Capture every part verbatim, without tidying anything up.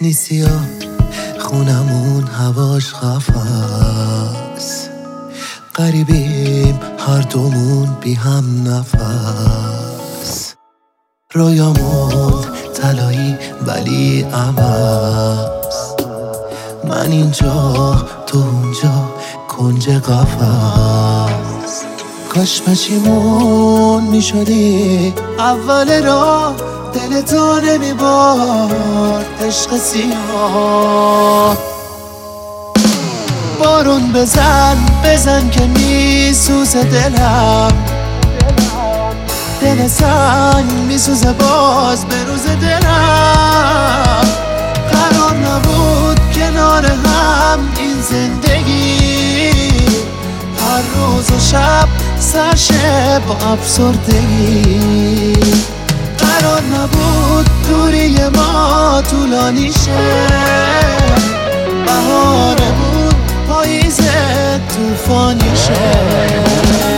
نیستی یا خونمون هواش خفاست، غریبیم هر دومون بی هم نفس، رویامون طلایی ولی عوض، من اینجا تو اونجا کنج قفس. کاش پشیمون میشدی اول راه، دل تو نمیبارد عشق سیاه. بارون بزن بزن که میسوزه دلم، دل سنگ میسوزه باز به روز دلم. قرار نبود کنار هم این زندگی، هر روز و شب سرشه با افسردگی. قرار نبود دوری ما طولانی شه، بهارمون پاییز طوفانی شه.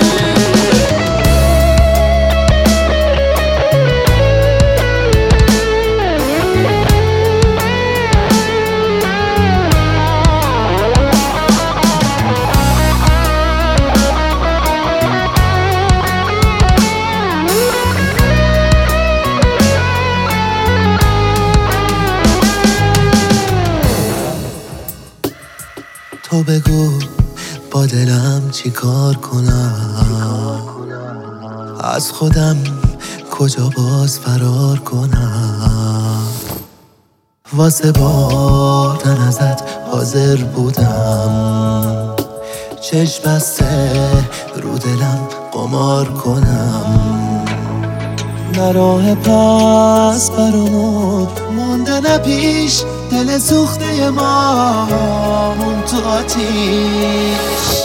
تو بگو با دلم چی کار کنم، از خودم کجا باز فرار کنم. واسه بردن ازت حاضر بودم، چشم بسته رو دلم قمار کنم. نه راه پس برامون مونده نه پیش، دل سوخته ما مون تو آتیش.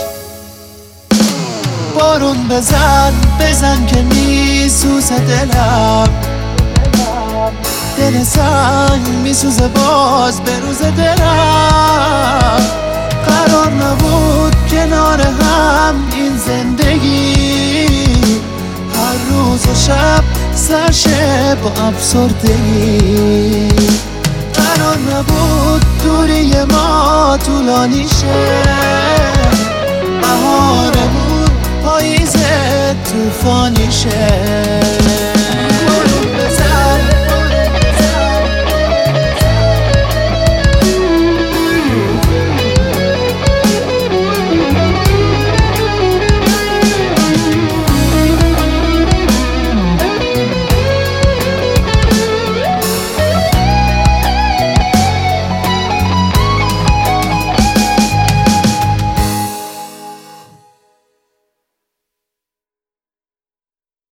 بارون بزن بزن که میسوزه دلم، دل سنگ میسوزه باز به روز دلم. قرار نبود کنار هم این زندگی، هر روز و شب سرشه با افسردگی. قرار نبود دوری ما طولانی شه، بهارمون پاییز طوفانی شه.